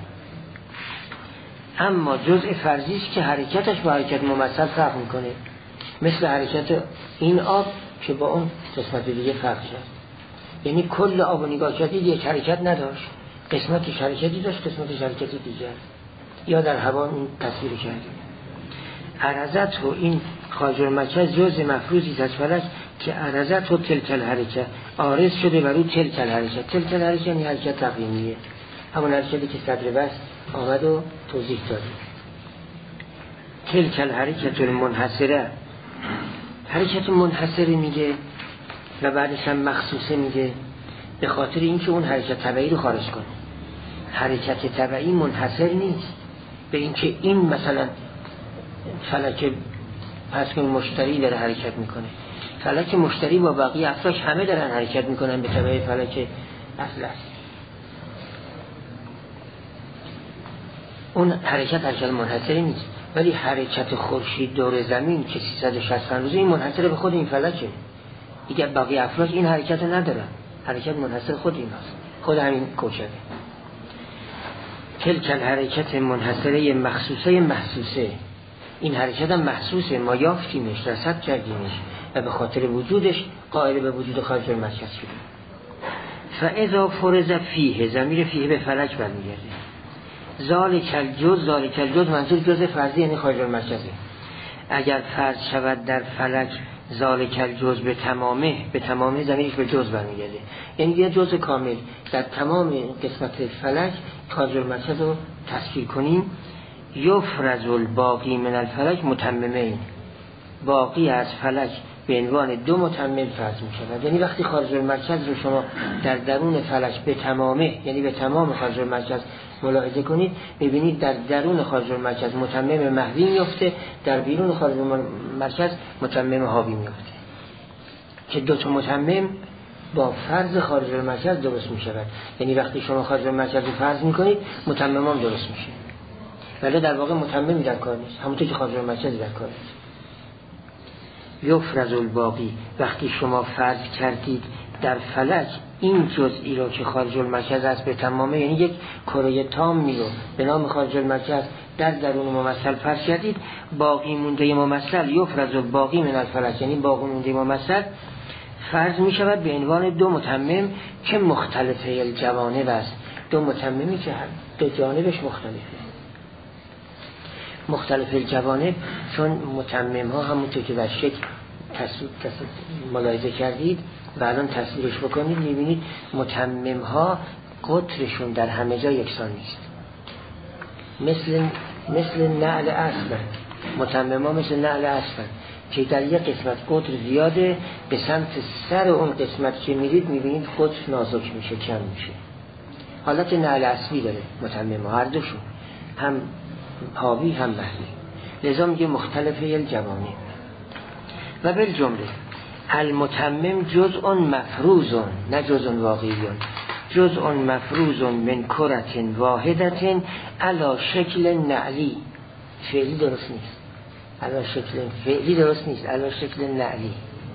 اما جزء فرضی است که حرکتش با حرکت ممثل فرق میکنه، مثل حرکت این آب که با اون قسمت دیگه فرق شد. یعنی کل آب و نگاه کردید یک حرکت نداشت، قسمتش حرکتی داشت، قسمتش حرکتی دیگر. یا در هوا اون تصویر کردیم. عرضت و این خارج المرکز جزء مفروضی از فلک که عرضت و تلک الحرکت، عارض شده بر او تلک الحرکت. تلک الحرکت یعنی حرکت تقویمیه، همون حرکتی که صدر بس آمد و توضیح دادیم. تلک الحرکت المنحصره، حرکت منحصره میگه و بعدش هم مخصوصه میگه، به خاطر اینکه اون حرکت تبعی رو خارج کنه. حرکت تبعی منحصر نیست به اینکه این مثلا فلک پس که مشتری داره حرکت میکنه، فلک مشتری با بقیه افلاک همه دارن حرکت میکنن به تبع فلک اصل است. اون حرکت حرکت منحصری نیست، ولی حرکت خورشید دور زمین که سیصد و شصت روزه این منحصر به خود این فلکه. دیگه بقیه افلاک این حرکت ندارن، حرکت منحصر خود این هست، خود همین کوچه. تلک الحرکت منحصره مخصوصه محسوسه، این حرکت هم محسوسه، ما یافتیمش، رصد کردیمش و به خاطر وجودش قائل به وجود خارج المرکز شدیم. فاذا فرض فیه، ضمیر فیه به فلک برمیگرده. ذالک الجزء، ذالک الجزء منظور جزء فرضی یعنی خارج المرکزه. اگر فرض شود در فلک ذالک الجزء به تمامه، به تمامه ضمیرش به جزء برمیگرده، یعنی یه جزء کامل در تمام قسمت فلک خارج المرکز رو تشکیل کنیم. یفرض الباقی من الفلک متممین، باقی از فلک به عنوان دو متمم فرض می شود. یعنی وقتی خارج المرکز رو شما در درون فلک به تمامه، یعنی به تمام خارج المرکز ملاحظه کنید، ببینید در درون خارج المرکز متمم محوی میفته، در بیرون خارج المرکز متمم حاوی میفته، که دو تا متمم با فرض خارج المرکز درست می شود. یعنی وقتی شما خارج المرکز رو فرض می کنید متمم هم درست میشه، ولی در واقع متممی در کار نیست، همونطور که خارج المرکز در کار نیست. یفرض الباقی، وقتی شما فرض کردید در فلک این جزئی رو که خارج المرکز است به تمامه، یعنی یک کره تامی رو به نام خارج المرکز در درون ممثل فرض کردید، باقی مونده ممثل یفرض الباقی من الفلک، یعنی باقی مونده ممثل فرض می شود به عنوان دو متمم که مختلفه الجوانب است، دو متممی که دو جانبش مختلفه. مختلف الجوانب، چون متمم ها همونطور که در شکل تصویر ملاحظه کردید و الان تصویرش بکنید میبینید متمم ها قطرشون در همه جا یکسان نیست، مثل مثل نعل اصلا. متمم ها مثل نعل اصلا که در یک قسمت قطر زیاده، به سمت سر اون قسمت که میرید میبینید قطر نازک میشه، کم میشه. حالت نعل اصلی داره متمم ها، هر دوشون، هم حاوی هم محوی. لذا میگه مختلفه الجوانب. و بالجمله المتمم جزء مفروض، نه جزء واقعی، جزء مفروض من کرت واحدت علی شکل نعلی. فعلی درست نیست، علی شکل فعلی درست نیست، علی شکل نعلی.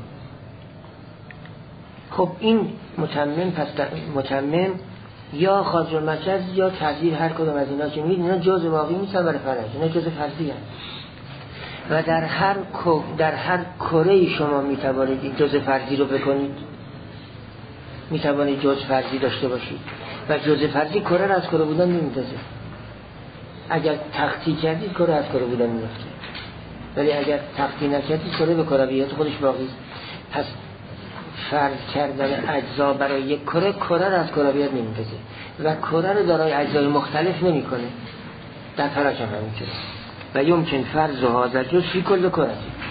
خب این متمم پس متمم یا خارج المرکز یا تعبیر، هر کدوم از اینا که می‌بینید اینا جزء واقعی نیستن برای فرج، اینا جزء فرضی هستن. و در هر در هر کره شما میتوانید این جزء فرضی رو بکنید، میتوانید جزء فرضی داشته باشید و جزء فرضی کره را از کره بودن نمیندازه. اگر تختی کردید کره از کره بودن میفته، ولی اگر تختی نکردید کره به کرویت خودش باقی است. پس فرض کردن اجزا برای یک کره کره را از کرویت نمیندازه و کره رو دارای اجزای مختلف نمیکنه. در فلک هم همینطوره. و یمکن فرض و هذا جز فی کل کره.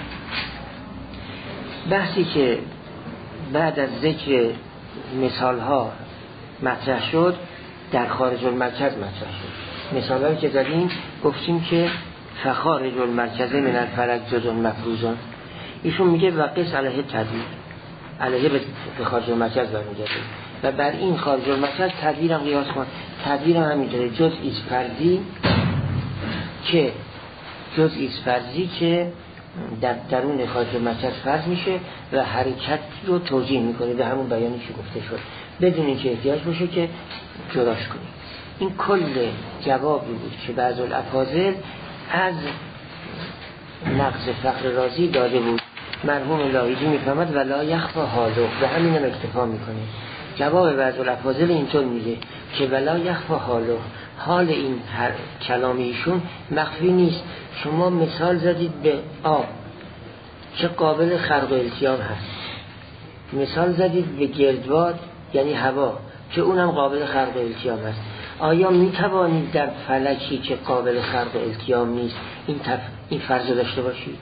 بحثی که بعد از ذکر مثال ها مطرح شد در خارج المرکز مطرح شد. مثال هایی که زدیم گفتیم که فخارج المرکز من الفلک جزء مفروض. ایشون میگه و قیس علیه تدویر، علیه به خارج المرکز برمیگرده و بر این خارج المرکز تدویر هم قیاس کن. تدویر هم همینطوره، جزئی فرضی که جزئی فرضی که در درون خارج المرکز فرض میشه و حرکت رو توجیه میکنه به همون بیانی که گفته شد، بدون اینکه احتیاج باشه که جداش کنیم. این کل جوابی بود که بعض الافاضل از نقض فخر رازی داده بود. مرحوم لاهیجی میفهمد ولا یخفی حاله، و همین هم اکتفا میکنه. جواب بعض الافاضل اینطور میگه که ولا یخفی حاله، حال این هر کلام ایشون مخفی نیست. شما مثال زدید به آب که قابل خرق و التیام هست، مثال زدید به گردباد یعنی هوا که اونم قابل خرق و التیام هست. آیا میتوانید در فلکی که قابل خرق و التیام نیست این, تف... این فرض داشته باشید؟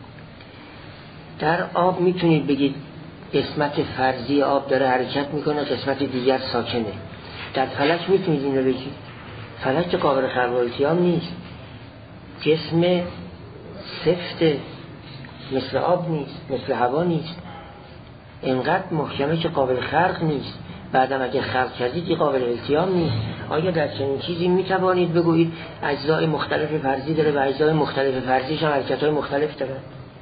در آب میتونید بگید قسمت فرضی آب داره حرکت میکنه، قسمت دیگر ساکنه. در فلک میتونید این رو بگید. فلک قابل خرق و التیام نیست، جسم سفت مثل آب نیست، مثل هوا نیست، اینقدر محکمه که قابل خرق نیست. بعدم اگه خلق کردید این قابل التیام نیست. آیا در چنین چیزی میتوانید بگویید اجزای مختلف فرضی داره و اجزای مختلف فرضیش هم حرکت‌های مختلف داره؟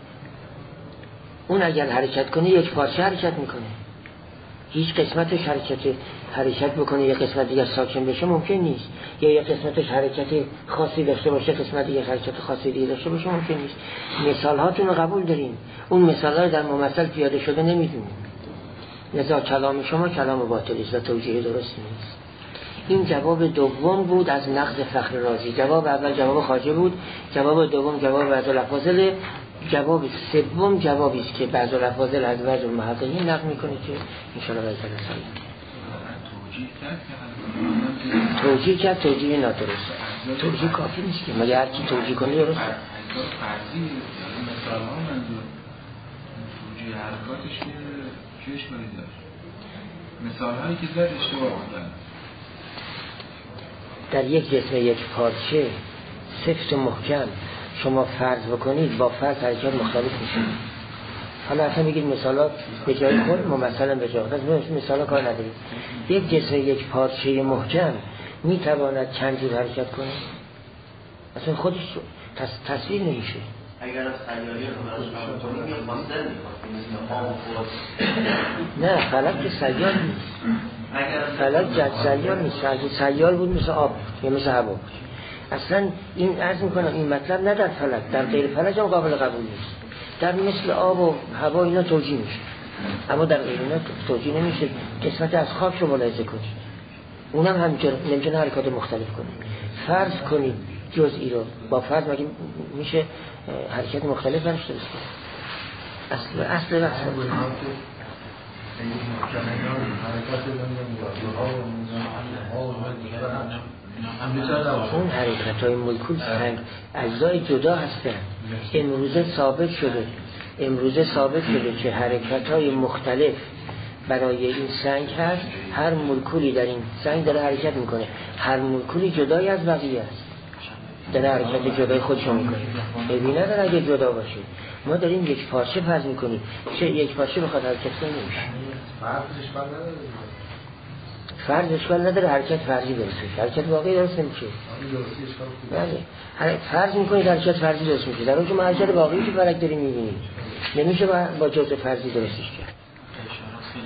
اون اگر حرکت کنه یک پارچه حرکت میکنه، هیچ قسمتش حرکت حرکت بکنه یک قسمت دیگه ساکن بشه ممکن نیست، یا یک قسمتش حرکت خاصی داشته باشه قسمت دیگه حرکت خاصی دیگه داشته باشه ممکن نیست. مثال هاتون رو قبول داریم، اون مثال ها در ممثل پیاده شده نمیدونیم. لذا کلام شما کلام باطلی است و توجیه درست نیست. این جواب دوم بود از نقض فخر رازی. جواب اول جواب خواجه بود، جواب دوم جواب بعض الافاضل، جواب سوم جوابی است که بعض الافاضل از بعض المحققین نقل میکنه که ان شاء الله باید توجیه کرد. توجیه نادرست، توجیه کافی نیست که مگه هر کی توجیه کنه درست است. فرضی مثلا منظور توجیه حرکاتش چیش کنید داشت، مثال هایی که زد اشتباه بودن. در یک جسم یک پارچه سفت و محکم شما فرض بکنید با فرض حرکات مختلف میشه. حالا اصلا بگید مثالات به جای خود ممثلا به جای خود مثالا کار ندارید. یک جسم یک پارچه محکم میتواند چند جور حرکت کنه؟ اصلا خودش تص... تصویر نمیشه. اگر از سیاری رو براش کنیم یک مصدر میخواستیم نه فلک که سیار نیست، فلک جد سیار نیست. اگه سیار بود مثل آب یا مثل هوا بود. اصلا این عرض میکنم این مطلب نه در فلک، در غیر فلک هم قابل قبول نیست. در مثل آب و هوا اینا توجیه میشه، اما در غیر اینا توجیه نمیشه. قسمت از خاک رو ملاحظه کنید، اونم همینطور نمیتونه حرکات مختلف کنه. فرض کنید جزئی رو با فرد مگه میشه حرکت مختلف برش درست کنه؟ اصل اصل بحث اون حرکت های مولکول سنگ اجزای جدا هستن. امروزه ثابت شده امروزه ثابت شده که حرکت های مختلف برای این سنگ هست. هر مولکولی در این سنگ داره حرکت میکنه، هر مولکولی جدای از بقیه است، داره حرکت جدای خودشو میکنه. ببینه نداره اگه جدا باشه. ما داریم یک پارچه فرض میکنیم، چه یک پارچه بخواد حرکت کنه نمیشه. فرض اشکال نداره، حرکت فرضی درست میشه، حرکت واقعی درست نمیشه. بله، فرض میکنید حرکت فرضی درست میشه، در اون که ما حرکت واقعی که فلک داریم میبینیم نمیشه با جزء فرضی درستش کرد.